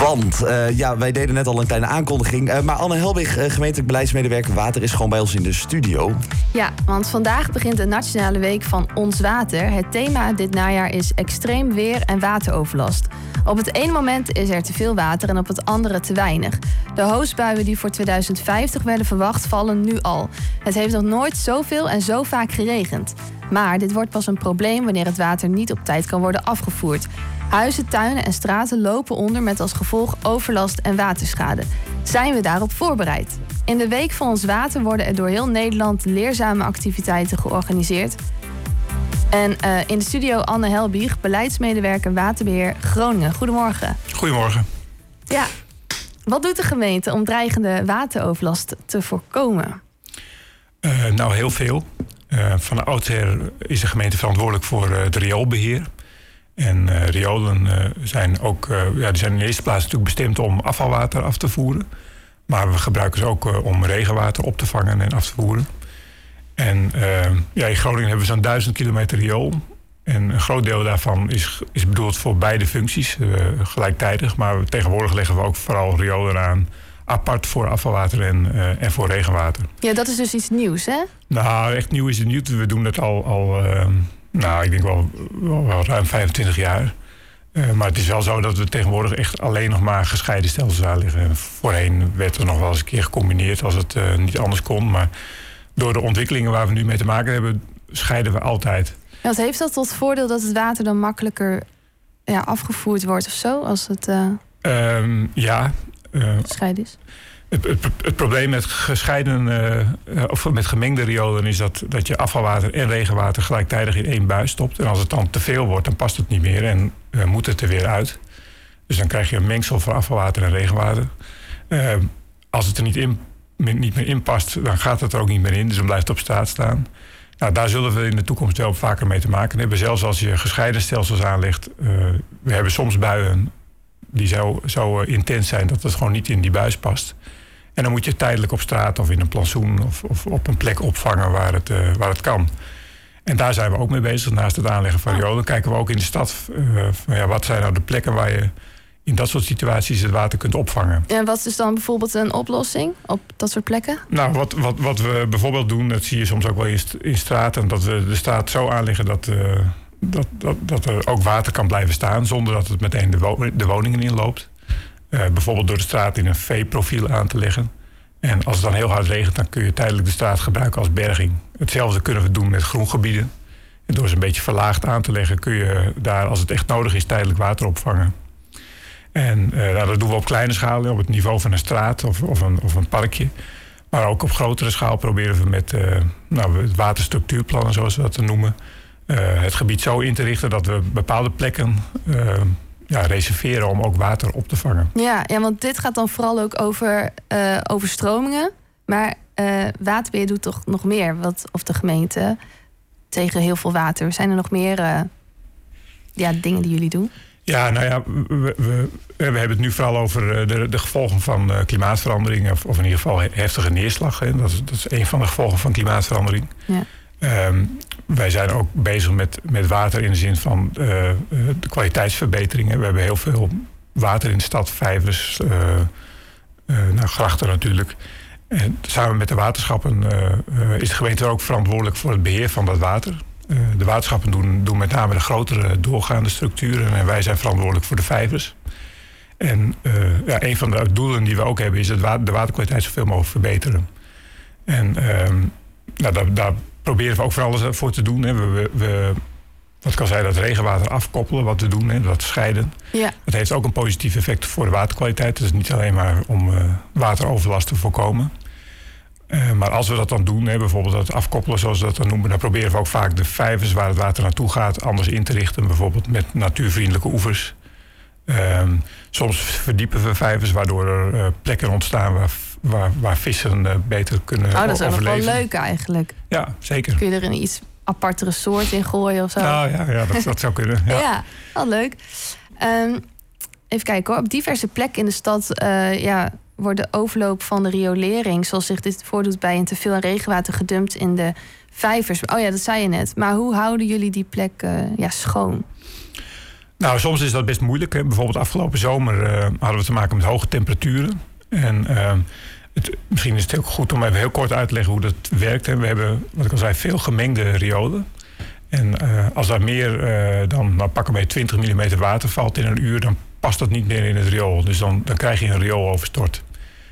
Want wij deden net al een kleine aankondiging. Maar Anne Helbig, gemeentelijk beleidsmedewerker water, is gewoon bij ons in de studio. Ja, want vandaag begint de Nationale Week van Ons Water. Het thema dit najaar is extreem weer en wateroverlast. Op het ene moment is er te veel water en op het andere te weinig. De hoosbuien die voor 2050 werden verwacht vallen nu al. Het heeft nog nooit zoveel en zo vaak geregend. Maar dit wordt pas een probleem wanneer het water niet op tijd kan worden afgevoerd. Huizen, tuinen en straten lopen onder met als gevolg overlast en waterschade. Zijn we daarop voorbereid? In de Week van Ons Water worden er door heel Nederland leerzame activiteiten georganiseerd. En in de studio Anne Helbig, beleidsmedewerker Waterbeheer Groningen. Goedemorgen. Goedemorgen. Ja, wat doet de gemeente om dreigende wateroverlast te voorkomen? Nou, heel veel. Van oudsher is de gemeente verantwoordelijk voor het rioolbeheer. En riolen zijn ook die zijn in de eerste plaats natuurlijk bestemd om afvalwater af te voeren. Maar we gebruiken ze ook om regenwater op te vangen en af te voeren. En in Groningen hebben we zo'n 1000 kilometer riool. En een groot deel daarvan is bedoeld voor beide functies, gelijktijdig. Maar tegenwoordig leggen we ook vooral riolen aan, apart voor afvalwater en voor regenwater. Ja, dat is dus iets nieuws, hè? Nou, echt nieuw is het niet. We doen dat al ik denk wel ruim 25 jaar. Maar het is wel zo dat we tegenwoordig echt alleen nog maar gescheiden stelsels aanleggen. Voorheen werd er nog wel eens een keer gecombineerd als het niet anders kon. Maar door de ontwikkelingen waar we nu mee te maken hebben, scheiden we altijd. Wat heeft dat tot voordeel dat het water dan makkelijker afgevoerd wordt of zo? Als het gescheiden is? Het probleem met of met gemengde riolen is dat je afvalwater en regenwater gelijktijdig in één buis stopt. En als het dan te veel wordt, dan past het niet meer en moet het er weer uit. Dus dan krijg je een mengsel van afvalwater en regenwater. Als het er niet meer in past, dan gaat het er ook niet meer in. Dus dan blijft het op straat staan. Nou, daar zullen we in de toekomst wel vaker mee te maken hebben. Zelfs als je gescheiden stelsels aanlegt. We hebben soms buien die zo intens zijn dat het gewoon niet in die buis past. En dan moet je tijdelijk op straat of in een plantsoen of op een plek opvangen waar het kan. En daar zijn we ook mee bezig. Naast het aanleggen van riolen kijken we ook in de stad wat zijn nou de plekken waar je in dat soort situaties het water kunt opvangen. En wat is dan bijvoorbeeld een oplossing op dat soort plekken? Nou, wat we bijvoorbeeld doen, dat zie je soms ook wel in straten, dat we de straat zo aanleggen dat er ook water kan blijven staan zonder dat het meteen de woningen inloopt. Bijvoorbeeld door de straat in een V-profiel aan te leggen. En als het dan heel hard regent, dan kun je tijdelijk de straat gebruiken als berging. Hetzelfde kunnen we doen met groengebieden. En door ze een beetje verlaagd aan te leggen, kun je daar, als het echt nodig is, tijdelijk water opvangen. En dat doen we op kleine schaal, op het niveau van een straat of een parkje. Maar ook op grotere schaal proberen we met het waterstructuurplannen, zoals we dat noemen, het gebied zo in te richten dat we bepaalde plekken reserveren om ook water op te vangen. Ja, want dit gaat dan vooral ook over overstromingen. Maar Waterbeheer doet toch nog meer, of de gemeente, tegen heel veel water. Zijn er nog meer dingen die jullie doen? Ja, we hebben het nu vooral over de gevolgen van klimaatverandering. Of in ieder geval heftige neerslag. Hè. Dat is een van de gevolgen van klimaatverandering. Ja. Wij zijn ook bezig met water in de zin van de kwaliteitsverbeteringen. We hebben heel veel water in de stad, vijvers, grachten natuurlijk. En samen met de waterschappen is de gemeente ook verantwoordelijk voor het beheer van dat water. De waterschappen doen met name de grotere doorgaande structuren en wij zijn verantwoordelijk voor de vijvers. En een van de doelen die we ook hebben is de waterkwaliteit zoveel mogelijk verbeteren. En daar proberen we ook voor alles voor te doen. Hè. Wat ik al zei, dat regenwater afkoppelen, wat we doen, hè, dat scheiden. Ja. Dat heeft ook een positief effect voor de waterkwaliteit. Het is niet alleen maar om wateroverlast te voorkomen. Maar als we dat dan doen, bijvoorbeeld dat afkoppelen zoals we dat dan noemen, dan proberen we ook vaak de vijvers waar het water naartoe gaat anders in te richten. Bijvoorbeeld met natuurvriendelijke oevers. Soms verdiepen we vijvers waardoor er plekken ontstaan waar vissen beter kunnen overleven. Dat is ook nog wel leuk eigenlijk. Ja, zeker. Kun je er een iets apartere soort in gooien of zo? Nou ja, dat zou kunnen. Ja, wel leuk. Even kijken hoor. Op diverse plekken in de stad wordt de overloop van de riolering, zoals zich dit voordoet bij een teveel regenwater gedumpt in de vijvers. Oh ja, dat zei je net. Maar hoe houden jullie die plek schoon? Nou, soms is dat best moeilijk. Hè. Bijvoorbeeld afgelopen zomer hadden we te maken met hoge temperaturen. En misschien is het ook goed om even heel kort uit te leggen hoe dat werkt. Hè. We hebben, wat ik al zei, veel gemengde riolen. En als daar meer dan pakken wij 20 mm water valt in een uur, dan past dat niet meer in het riool. Dus dan krijg je een riooloverstort.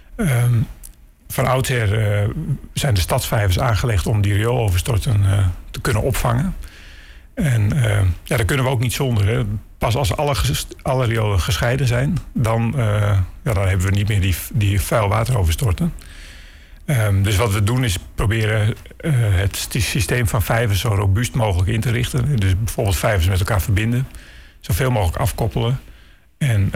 Van oudsher zijn de stadsvijvers aangelegd om die riooloverstorten te kunnen opvangen. En daar kunnen we ook niet zonder. Hè. Pas als alle riolen gescheiden zijn, dan hebben we niet meer die vuil wateroverstorten. Dus wat we doen is proberen het systeem van vijvers zo robuust mogelijk in te richten. Dus bijvoorbeeld vijvers met elkaar verbinden. Zoveel mogelijk afkoppelen. En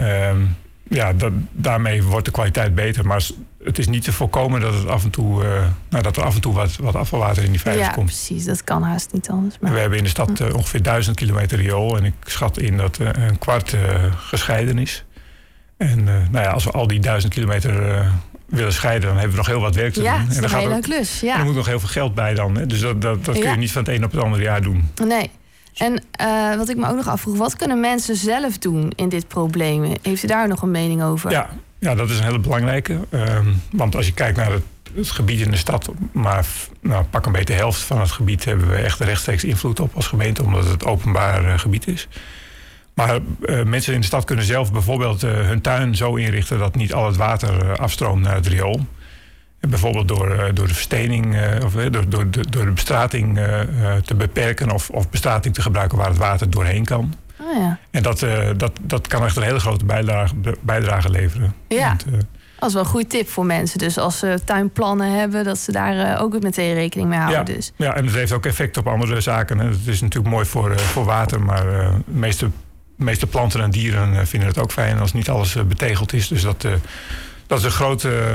daarmee wordt de kwaliteit beter. Maar het is niet te voorkomen dat het af en toe wat afvalwater in die vijvers komt. Ja, precies. Dat kan haast niet anders. Maar... We hebben in de stad ongeveer 1000 kilometer riool. En ik schat in dat een kwart gescheiden is. En als we al die 1000 kilometer willen scheiden, dan hebben we nog heel wat werk te doen. Ja, dat is en een hele klus. Ja. En er moet nog heel veel geld bij dan. Hè. Dus dat kun je niet van het een op het andere jaar doen. Nee. En wat ik me ook nog afvroeg, wat kunnen mensen zelf doen in dit probleem? Heeft u daar nog een mening over? Ja, dat is een hele belangrijke. Want als je kijkt naar het gebied in de stad, maar pak een beetje de helft van het gebied hebben we echt rechtstreeks invloed op als gemeente, omdat het openbaar gebied is. Maar mensen in de stad kunnen zelf bijvoorbeeld hun tuin zo inrichten dat niet al het water afstroomt naar het riool. En bijvoorbeeld door de verstening of door de bestrating te beperken of bestrating te gebruiken waar het water doorheen kan. Oh ja. En dat kan echt een hele grote bijdrage leveren. Ja. Want, dat is wel een goede tip voor mensen. Dus als ze tuinplannen hebben, dat ze daar ook meteen rekening mee houden. Ja, dus. Ja, en het heeft ook effect op andere zaken. Hè. Het is natuurlijk mooi voor water, maar de meeste planten en dieren vinden het ook fijn als niet alles betegeld is. Dus dat is een grote...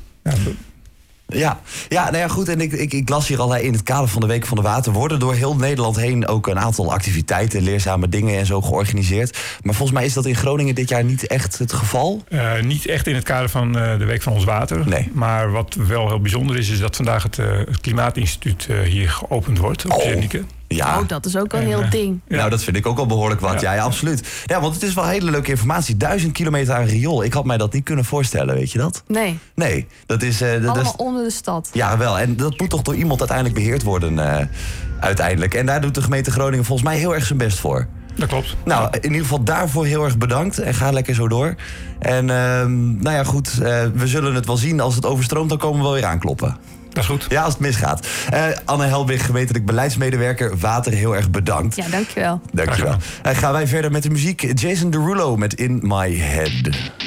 Ja, goed. En ik las hier al in het kader van de Week van de Water worden door heel Nederland heen ook een aantal activiteiten, leerzame dingen en zo georganiseerd. Maar volgens mij is dat in Groningen dit jaar niet echt het geval? Niet echt in het kader van de Week van ons Water. Nee. Maar wat wel heel bijzonder is dat vandaag het Klimaatinstituut hier geopend wordt op Zernike. Ja. Oh, dat is ook een heel ding. Ja. Nou, dat vind ik ook al behoorlijk wat. Ja, absoluut. Ja, want het is wel hele leuke informatie. 1000 kilometer aan riool. Ik had mij dat niet kunnen voorstellen, weet je dat? Nee, dat is... allemaal onder de stad. Ja, wel. En dat moet toch door iemand uiteindelijk beheerd worden, uiteindelijk. En daar doet de gemeente Groningen volgens mij heel erg zijn best voor. Dat klopt. Nou, in ieder geval daarvoor heel erg bedankt. En ga lekker zo door. En goed, we zullen het wel zien. Als het overstroomt, dan komen we wel weer aankloppen. Dat is goed. Ja, als het misgaat. Anne Helbig, gemeentelijk beleidsmedewerker Water, heel erg bedankt. Ja, dankjewel. Dankjewel. Gaan wij verder met de muziek. Jason Derulo met In My Head.